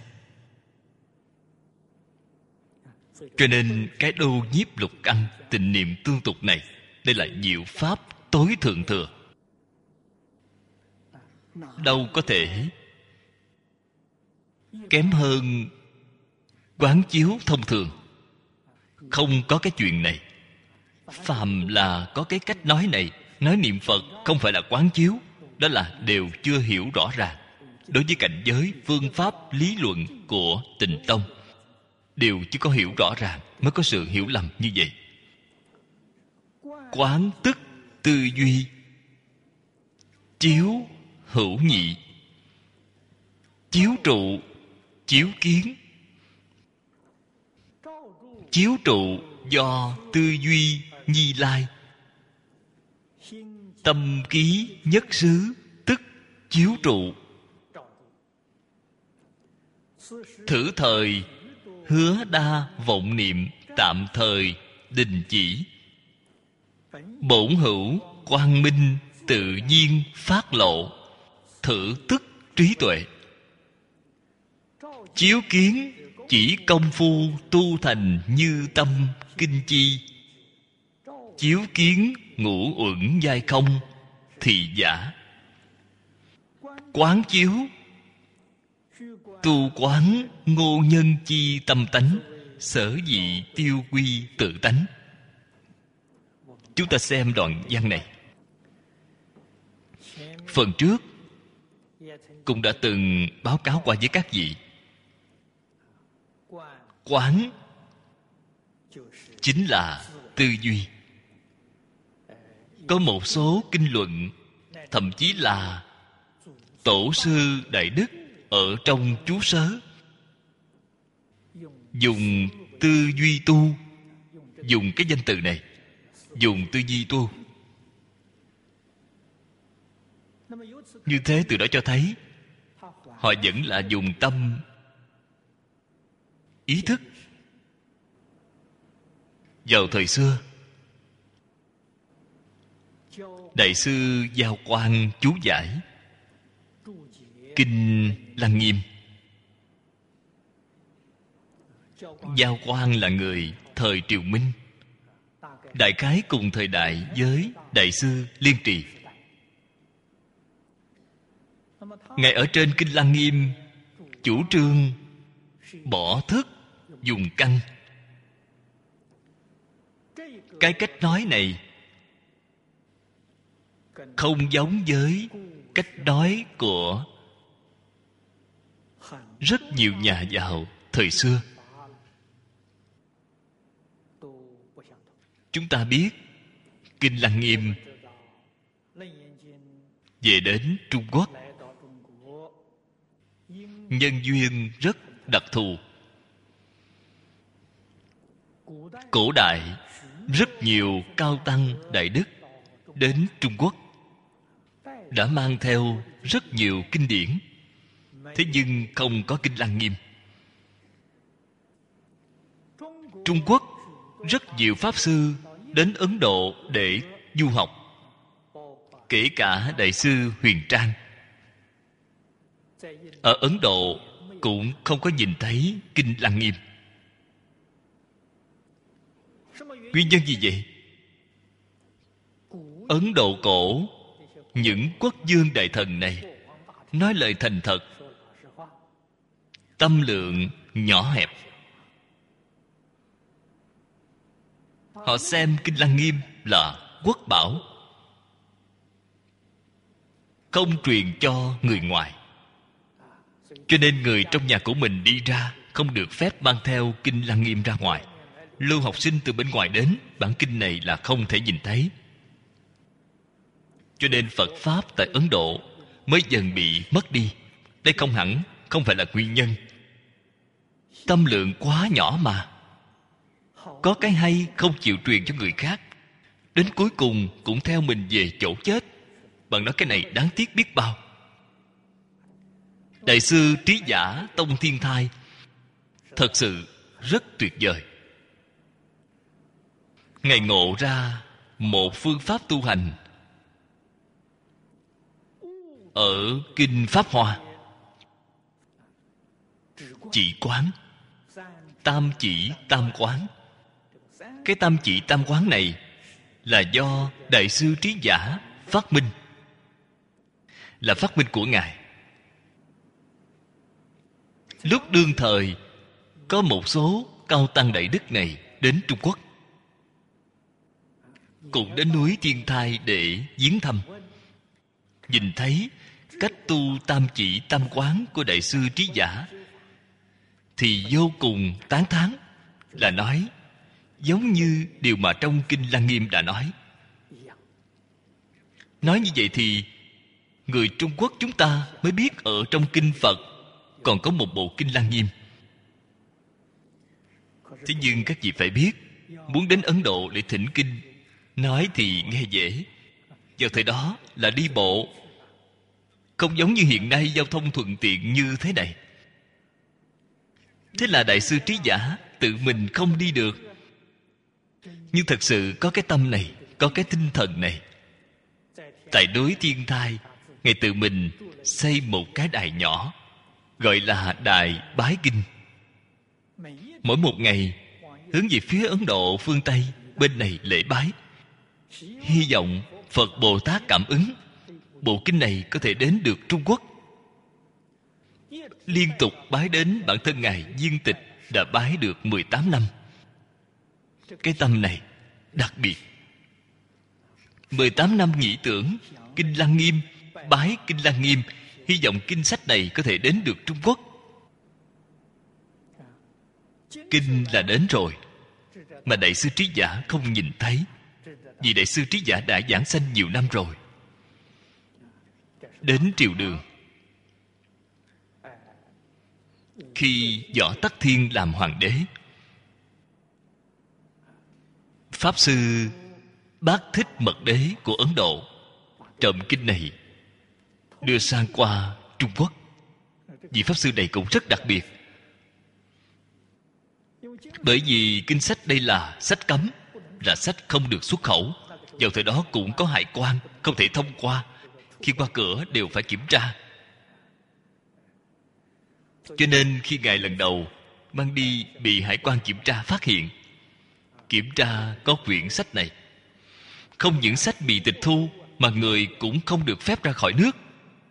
Cho nên cái đô nhiếp lục căn, tịnh niệm tương tục này, đây là diệu pháp tối thượng thừa. Đâu có thể kém hơn quán chiếu thông thường. Không có cái chuyện này. Phàm là có cái cách nói này, nói niệm Phật không phải là quán chiếu, đó là đều chưa hiểu rõ ràng. Đối với cảnh giới, phương pháp, lý luận của Tịnh Tông đều chưa có hiểu rõ ràng, mới có sự hiểu lầm như vậy. Quán tức tư duy, chiếu hữu nhị, chiếu trụ chiếu kiến. Chiếu trụ do tư duy Như Lai, tâm ký nhất xứ tức chiếu trụ. Thử thời hứa đa vọng niệm tạm thời đình chỉ. Bổn hữu quang minh tự nhiên phát lộ, thử tức trí tuệ. Chiếu kiến chỉ công phu tu thành như tâm kinh chi. Chiếu kiến ngũ uẩn giai không thì giả. Quán chiếu tu quán ngô nhân chi tâm tánh, sở dị tiêu quy tự tánh. Chúng ta xem đoạn văn này. Phần trước cũng đã từng báo cáo qua với các vị. Quán chính là tư duy. Có một số kinh luận, thậm chí là tổ sư Đại Đức ở trong chú sớ dùng tư duy tu, dùng cái danh từ này, dùng tư duy tu. Như thế từ đó cho thấy họ vẫn là dùng tâm ý thức. Vào thời xưa, Đại sư Giao Quang chú giải Kinh Lăng Nghiêm. Giao Quang là người thời Triều Minh, đại khái cùng thời đại với Đại sư Liên Trì. Ngài ở trên Kinh Lăng Nghiêm chủ trương bỏ thức dùng căn. Cái cách nói này không giống với cách nói của rất nhiều nhà giáo thời xưa. Chúng ta biết Kinh Lăng Nghiêm về đến Trung Quốc, nhân duyên rất đặc thù. Cổ đại rất nhiều cao tăng đại đức đến Trung Quốc đã mang theo rất nhiều kinh điển, thế nhưng không có Kinh Lăng Nghiêm. Trung Quốc rất nhiều pháp sư đến Ấn Độ để du học, kể cả Đại sư Huyền Trang. Ở Ấn Độ cũng không có nhìn thấy Kinh Lăng Nghiêm. Nguyên nhân gì vậy? Ấn Độ cổ, những quốc vương đại thần này nói lời thành thật, tâm lượng nhỏ hẹp. Họ xem Kinh Lăng Nghiêm là quốc bảo, không truyền cho người ngoài. Cho nên người trong nhà của mình đi ra không được phép mang theo Kinh Lăng Nghiêm ra ngoài. Lưu học sinh từ bên ngoài đến, bản kinh này là không thể nhìn thấy. Cho nên Phật Pháp tại Ấn Độ mới dần bị mất đi. Đây không hẳn, không phải là nguyên nhân. Tâm lượng quá nhỏ mà. Có cái hay không chịu truyền cho người khác, đến cuối cùng cũng theo mình về chỗ chết. Bạn nói cái này đáng tiếc biết bao. Đại sư Trí Giả Tông Thiên Thai thật sự rất tuyệt vời. Ngài ngộ ra một phương pháp tu hành ở Kinh Pháp Hoa. Chỉ quán, tam chỉ tam quán. Cái tam chỉ tam quán này là do Đại sư Trí Giả phát minh, là phát minh của Ngài. Lúc đương thời có một số cao tăng đại đức này đến Trung Quốc, cũng đến núi Thiên Thai để viếng thăm. Nhìn thấy cách tu tam chỉ tam quán của Đại sư Trí Giả thì vô cùng tán thán, là nói giống như điều mà trong Kinh Lăng Nghiêm đã nói. Nói như vậy thì người Trung Quốc chúng ta mới biết ở trong Kinh Phật còn có một bộ Kinh Lăng Nghiêm. Thế nhưng các vị phải biết, muốn đến Ấn Độ để thỉnh kinh, nói thì nghe dễ. Vào thời đó là đi bộ, không giống như hiện nay giao thông thuận tiện như thế này. Thế là Đại sư Trí Giả tự mình không đi được, nhưng thật sự có cái tâm này, có cái tinh thần này. Tại núi Thiên Thai, Ngài tự mình xây một cái đài nhỏ, gọi là Đại Bái Kinh. Mỗi một ngày hướng về phía Ấn Độ phương Tây bên này lễ bái, hy vọng Phật Bồ Tát cảm ứng bộ kinh này có thể đến được Trung Quốc. Liên tục bái đến bản thân Ngài Viên Tịch đã bái được 18 năm. Cái tâm này đặc biệt. 18 năm nghĩ tưởng Kinh Lăng Nghiêm, bái Kinh Lăng Nghiêm, hy vọng kinh sách này có thể đến được Trung Quốc. Kinh là đến rồi, mà Đại sư Trí Giả không nhìn thấy, vì Đại sư Trí Giả đã giảng sanh nhiều năm rồi. Đến triều Đường, khi Võ Tắc Thiên làm hoàng đế, Pháp Sư Bát Thích Mật Đế của Ấn Độ trộm kinh này đưa sang qua Trung Quốc. Vị Pháp Sư này cũng rất đặc biệt, bởi vì kinh sách đây là sách cấm, là sách không được xuất khẩu. Vào thời đó cũng có hải quan, không thể thông qua. Khi qua cửa đều phải kiểm tra. Cho nên khi Ngài lần đầu mang đi bị hải quan kiểm tra phát hiện, kiểm tra có quyển sách này. Không những sách bị tịch thu, mà người cũng không được phép ra khỏi nước.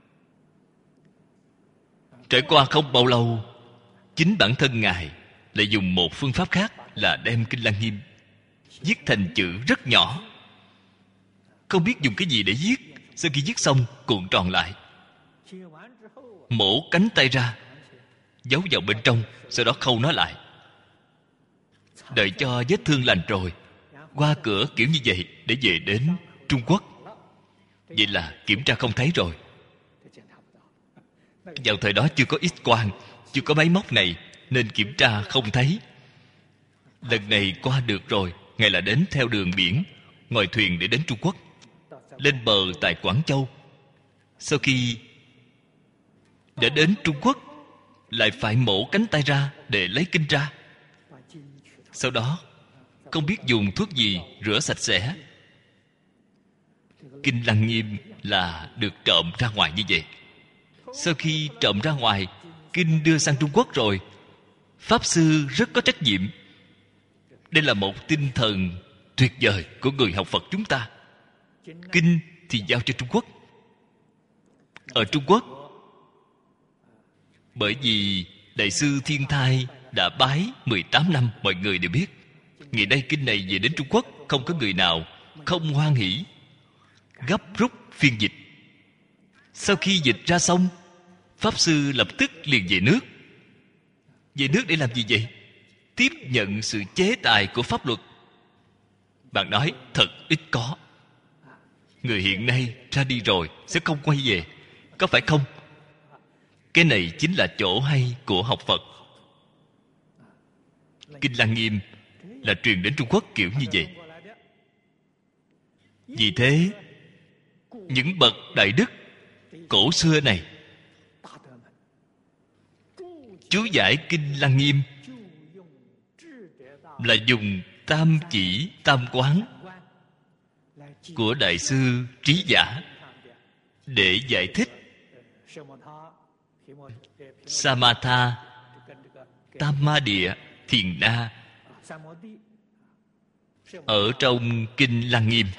Trải qua không bao lâu, chính bản thân Ngài lại dùng một phương pháp khác, là đem Kinh Lăng Nghiêm viết thành chữ rất nhỏ. Không biết dùng cái gì để viết. Sau khi viết xong cuộn tròn lại, mổ cánh tay ra, giấu vào bên trong, sau đó khâu nó lại. Đợi cho vết thương lành rồi, qua cửa kiểu như vậy để về đến Trung Quốc. Vậy là kiểm tra không thấy rồi. Vào thời đó chưa có X-quang, chưa có máy móc này, nên kiểm tra không thấy. Lần này qua được rồi, Ngài là đến theo đường biển, ngồi thuyền để đến Trung Quốc. Lên bờ tại Quảng Châu. Sau khi đã đến Trung Quốc, lại phải mổ cánh tay ra để lấy kinh ra. Sau đó không biết dùng thuốc gì rửa sạch sẽ. Kinh Lăng Nghiêm là được trộm ra ngoài như vậy. Sau khi trộm ra ngoài, kinh đưa sang Trung Quốc rồi, Pháp Sư rất có trách nhiệm. Đây là một tinh thần tuyệt vời của người học Phật chúng ta. Kinh thì giao cho Trung Quốc. Ở Trung Quốc, bởi vì Đại sư Thiên Thai đã bái 18 năm, mọi người đều biết. Ngày nay kinh này về đến Trung Quốc, không có người nào không hoan hỷ, gấp rút phiên dịch. Sau khi dịch ra xong, Pháp Sư lập tức liền về nước. Về nước để làm gì vậy? Tiếp nhận sự chế tài của pháp luật. Bạn nói thật ít có. Người hiện nay ra đi rồi sẽ không quay về, có phải không? Cái này chính là chỗ hay của học Phật. Kinh Lăng Nghiêm là truyền đến Trung Quốc kiểu như vậy. Vì thế, những bậc đại đức cổ xưa này chú giải Kinh Lăng Nghiêm là dùng tam chỉ tam quán của Đại sư Trí Giả để giải thích Samatha, Tam Ma Địa, Thiền Na ở trong Kinh Lăng Nghiêm.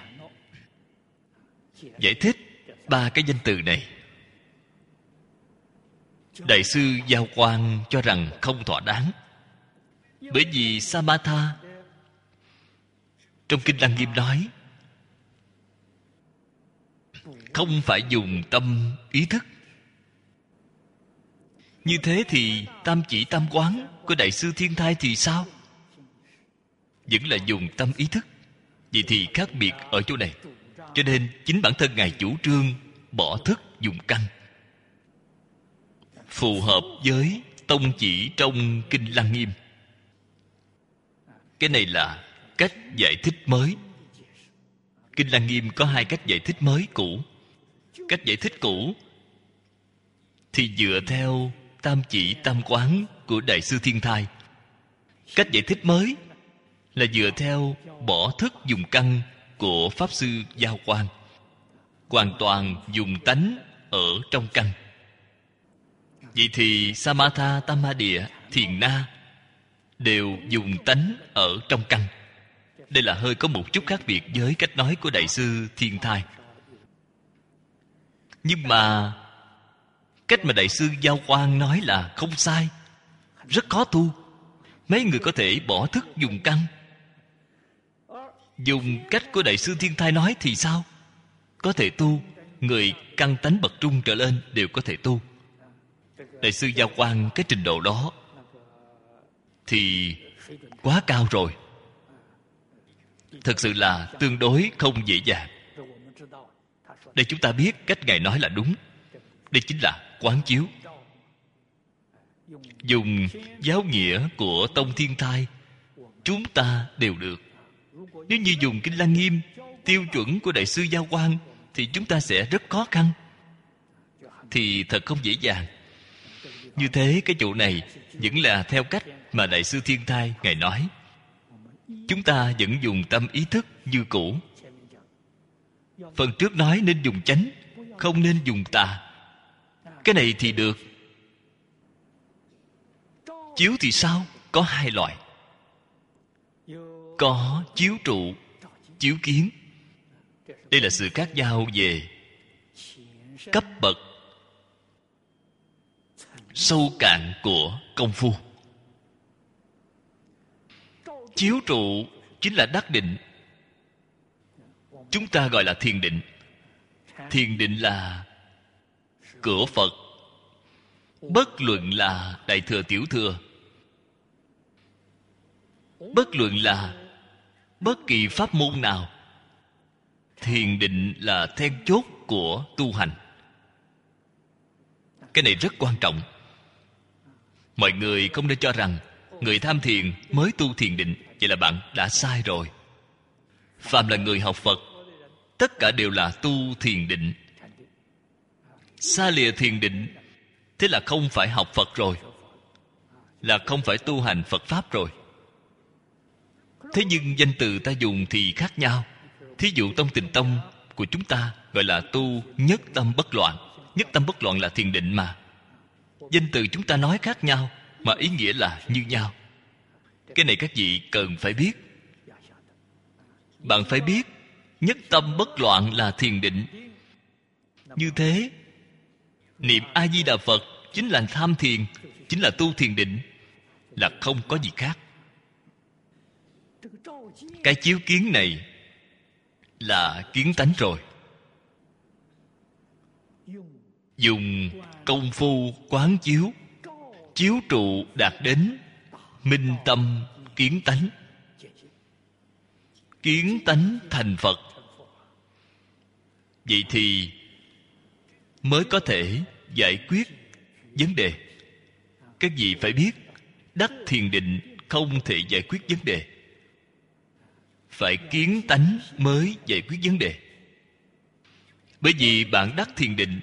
Giải thích ba cái danh từ này, Đại sư Giao Quang cho rằng không thỏa đáng. Bởi vì Samatha trong Kinh Lăng Nghiêm nói không phải dùng tâm ý thức. Như thế thì tam chỉ tam quán của Đại sư Thiên Thai thì sao? Vẫn là dùng tâm ý thức. Vậy thì khác biệt ở chỗ này. Cho nên chính bản thân Ngài chủ trương bỏ thức dùng căn, phù hợp với tông chỉ trong Kinh Lăng Nghiêm. Cái này là cách giải thích mới. Kinh Lăng Nghiêm có hai cách giải thích mới cũ. Cách giải thích cũ thì dựa theo tam chỉ tam quán của Đại sư Thiên Thai. Cách giải thích mới là dựa theo bỏ thức dùng căn của Pháp Sư Giao Quang, hoàn toàn dùng tánh ở trong căn. Vậy thì Samatha, Tamma-địa, Thiền Na đều dùng tánh ở trong căn. Đây là hơi có một chút khác biệt với cách nói của Đại sư Thiên Thai. Nhưng mà cách mà Đại sư Giao Quang nói là không sai, rất khó tu. Mấy người có thể bỏ thức dùng căn. Dùng cách của Đại sư Thiên Thai nói thì sao? Có thể tu. Người căn tánh bậc trung trở lên đều có thể tu. Đại sư Giao Quang cái trình độ đó thì quá cao rồi. Thật sự là tương đối không dễ dàng. Đây chúng ta biết cách Ngài nói là đúng. Đây chính là quán chiếu. Dùng giáo nghĩa của Tông Thiên Thai chúng ta đều được. Nếu như dùng Kinh Lăng Nghiêm, tiêu chuẩn của Đại sư Giao Quang, thì chúng ta sẽ rất khó khăn. Thì thật không dễ dàng. Như thế cái chỗ này vẫn là theo cách mà Đại sư Thiên Thai Ngài nói. Chúng ta vẫn dùng tâm ý thức như cũ. Phần trước nói nên dùng chánh, không nên dùng tà. Cái này thì được. Chiếu thì sao? Có hai loại. Có chiếu trụ, chiếu kiến. Đây là sự khác nhau về cấp bậc sâu cạn của công phu. Chiếu trụ chính là đắc định. Chúng ta gọi là thiền định. Thiền định là cửa Phật. Bất luận là Đại Thừa Tiểu Thừa, bất luận là bất kỳ pháp môn nào, thiền định là then chốt của tu hành. Cái này rất quan trọng. Mọi người không nên cho rằng người tham thiền mới tu thiền định. Vậy là bạn đã sai rồi. Phàm là người học Phật, tất cả đều là tu thiền định. Xa lìa thiền định, thế là không phải học Phật rồi, là không phải tu hành Phật Pháp rồi. Thế nhưng danh từ ta dùng thì khác nhau. Thí dụ Tông Tịnh Tông của chúng ta gọi là tu nhất tâm bất loạn. Nhất tâm bất loạn là thiền định mà. Danh từ chúng ta nói khác nhau, mà ý nghĩa là như nhau. Cái này các vị cần phải biết. Bạn phải biết nhất tâm bất loạn là thiền định. Như thế niệm A-di-đà Phật chính là tham thiền, chính là tu thiền định, là không có gì khác. Cái chiếu kiến này là kiến tánh rồi. Dùng công phu quán chiếu, chiếu trụ đạt đến minh tâm kiến tánh. Kiến tánh thành Phật. Vậy thì mới có thể giải quyết vấn đề. Các vị phải biết, đắc thiền định không thể giải quyết vấn đề. Phải kiến tánh mới giải quyết vấn đề. Bởi vì bạn đắc thiền định,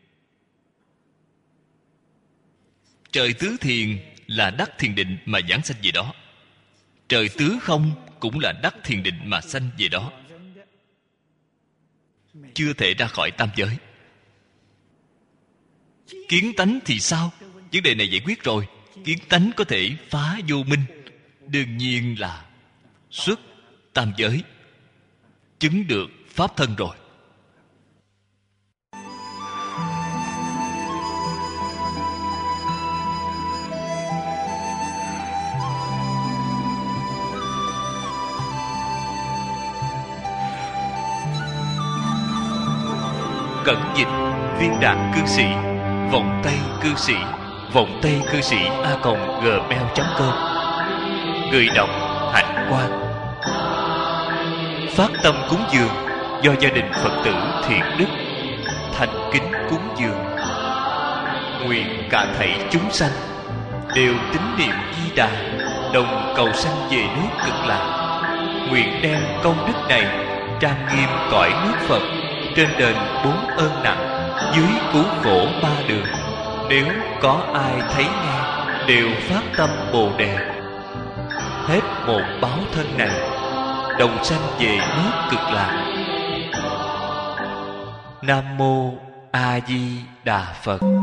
trời tứ thiền là đắc thiền định mà giảng sanh về đó. Trời tứ không cũng là đắc thiền định mà sanh về đó. Chưa thể ra khỏi tam giới. Kiến tánh thì sao? Vấn đề này giải quyết rồi. Kiến tánh có thể phá vô minh, đương nhiên là xuất tam giới, chứng được pháp thân rồi. Cẩn dịch Viên Đạt Cư Sĩ, Vọng Tây Cư Sĩ, Vọng Tây Cư Sĩ @gmail.com. Người đọc Hạnh Quang. Phát tâm cúng dường do gia đình Phật tử Thiện Đức thành kính cúng dường. Nguyện cả thảy chúng sanh đều tín niệm Di Đà, đồng cầu sanh về nước Cực Lạc. Nguyện đem công đức này trang nghiêm cõi nước Phật, trên đền 4 ơn nặng, dưới cứu khổ 3 đường. Nếu có ai thấy nghe, đều phát tâm Bồ Đề. Hết một báo thân này, đồng sanh về nước Cực Lạc. Nam Mô A Di Đà Phật.